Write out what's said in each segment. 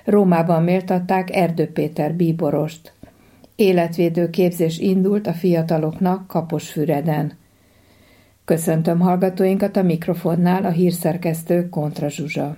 Rómában méltatták Erdő Péter bíborost. Életvédő képzés indult a fiataloknak Kaposfüreden. Köszöntöm hallgatóinkat a mikrofonnál, a hírszerkesztő Kontra Zsuzsa.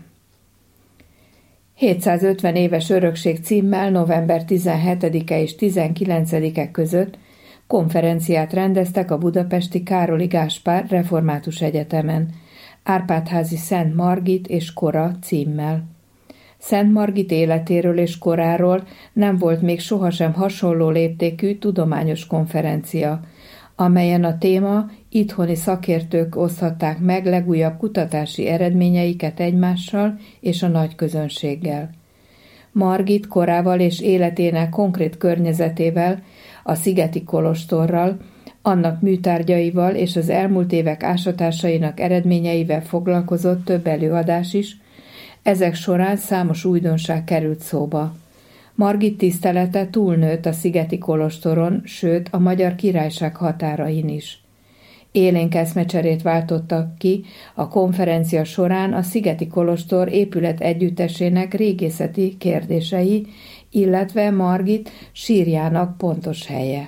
750 éves örökség címmel november 17-e és 19-e között konferenciát rendeztek a budapesti Károli Gáspár Református Egyetemen, Árpád-házi Szent Margit és kora címmel. Szent Margit életéről és koráról nem volt még sohasem hasonló léptékű tudományos konferencia, amelyen a téma itthoni szakértők oszthatták meg legújabb kutatási eredményeiket egymással és a nagy közönséggel. Margit korával és életének konkrét környezetével, a szigeti kolostorral, annak műtárgyaival és az elmúlt évek ásatásainak eredményeivel foglalkozott több előadás is, ezek során számos újdonság került szóba. Margit tisztelete túlnőtt a szigeti kolostoron, sőt a Magyar Királyság határain is. Élénk eszmecserét váltottak ki a konferencia során a szigeti kolostor épület együttesének régészeti kérdései, illetve Margit sírjának pontos helye.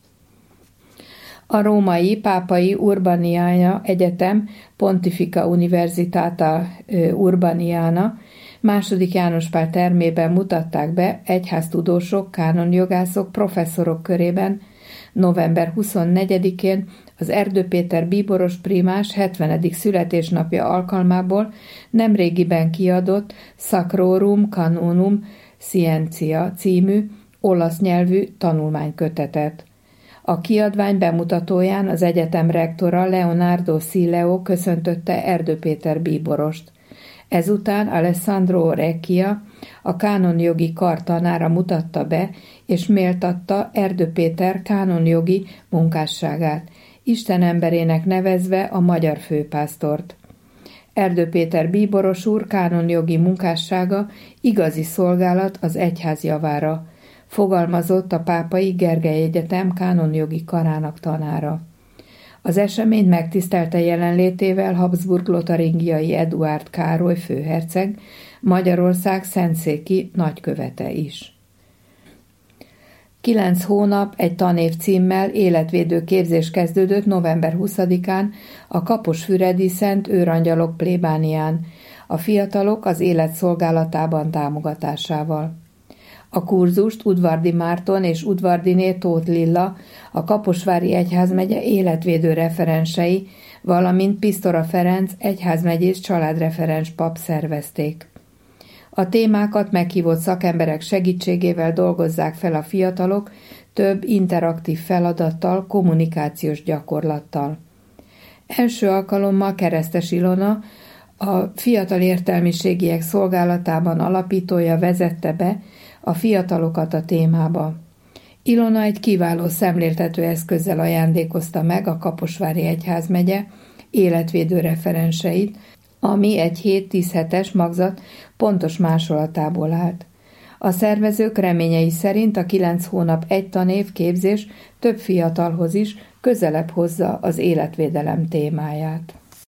A római Pápai Urbaniana Egyetem Pontificia Universitata Urbaniana II. János Pál termében mutatták be egyháztudósok, kánonjogászok, professzorok körében november 24-én az Erdő Péter bíboros primás 70. születésnapja alkalmából nemrégiben kiadott Sacrorum Canonum Scientia című olasz nyelvű tanulmánykötetet. A kiadvány bemutatóján az egyetem rektora Leonardo Sileo köszöntötte Erdő Péter bíborost. Ezután Alessandro Recchia, a kánonjogi kar tanára mutatta be és méltatta Erdő Péter kánonjogi munkásságát, Isten emberének nevezve a magyar főpásztort. Erdő Péter bíboros úr kánonjogi munkássága igazi szolgálat az egyház javára, fogalmazott a Pápai Gergely Egyetem kánonjogi karának tanára. Az esemény megtisztelte jelenlétével Habsburg-lotaringiai Eduárd Károly főherceg, Magyarország szentszéki nagykövete is. 9 hónap, egy tanév címmel életvédő képzés kezdődött november 20-án a kaposfüredi Szent Őrangyalok plébánián, a fiatalok az élet szolgálatában támogatásával. A kurzust Udvardy Márton és Udvardyné Tóth Lilla, a Kaposvári Egyházmegye életvédő referensei, valamint Pisztora Ferenc egyházmegyész családreferens pap szervezték. A témákat meghívott szakemberek segítségével dolgozzák fel a fiatalok több interaktív feladattal, kommunikációs gyakorlattal. Első alkalommal Keresztes Ilona, a Fiatal Értelmiségiek Szolgálatában alapítója vezette be a fiatalokat a témába. Ilona egy kiváló szemléltető eszközzel ajándékozta meg a Kaposvári Egyházmegye életvédő referenseit, ami egy 7-10 hetes magzat pontos másolatából állt. A szervezők reményei szerint a 9 hónap egy tanév képzés több fiatalhoz is közelebb hozza az életvédelem témáját.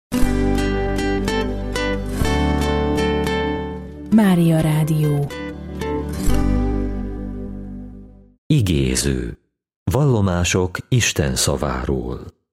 Mária Rádió. Igéző. Vallomások Isten szaváról.